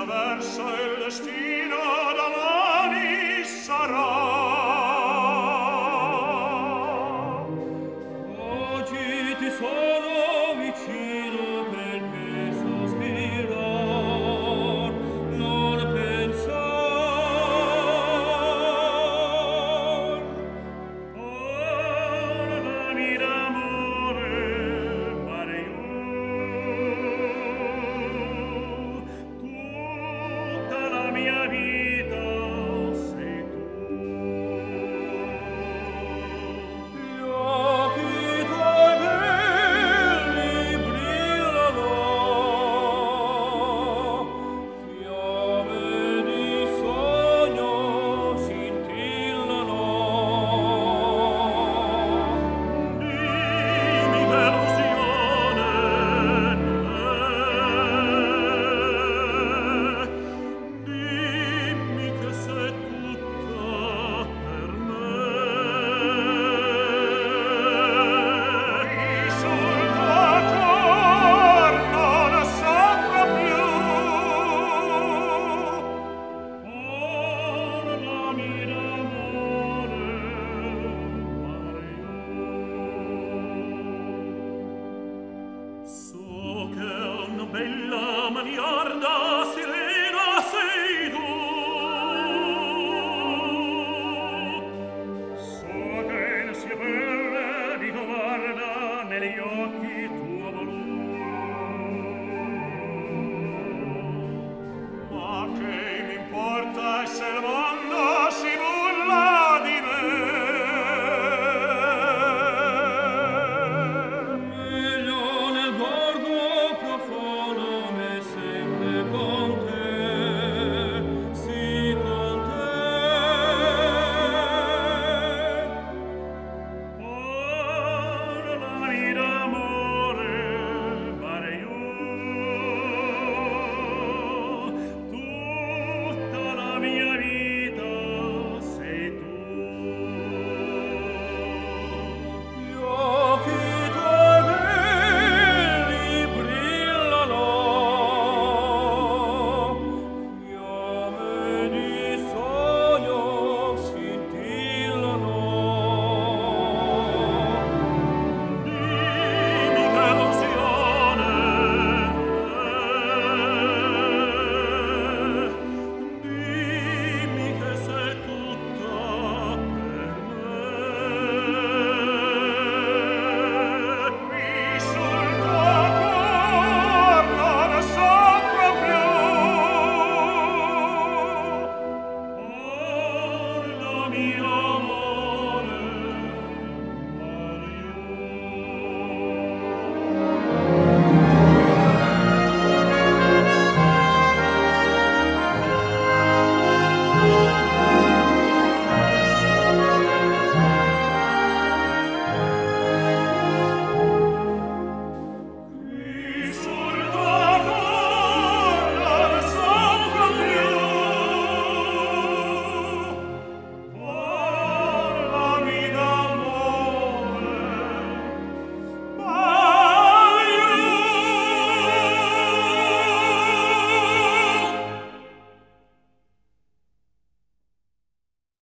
verso il destino domani sarà. Oggi ti sono vicino perché sospirar, non pensar. Parlami d'amore, Mario, tutta la mia vita sei tu. Gli occhi tuoi belli brillano, fiamme di sogno scintillano. Dimmi che illusione è. Dimmi che sei tutta per me. Sul tuo cor non soffro più. Parlami d'amore, Mario. So che una bella maniarda sirena sei tu. So che in sia bella di guarda negli occhi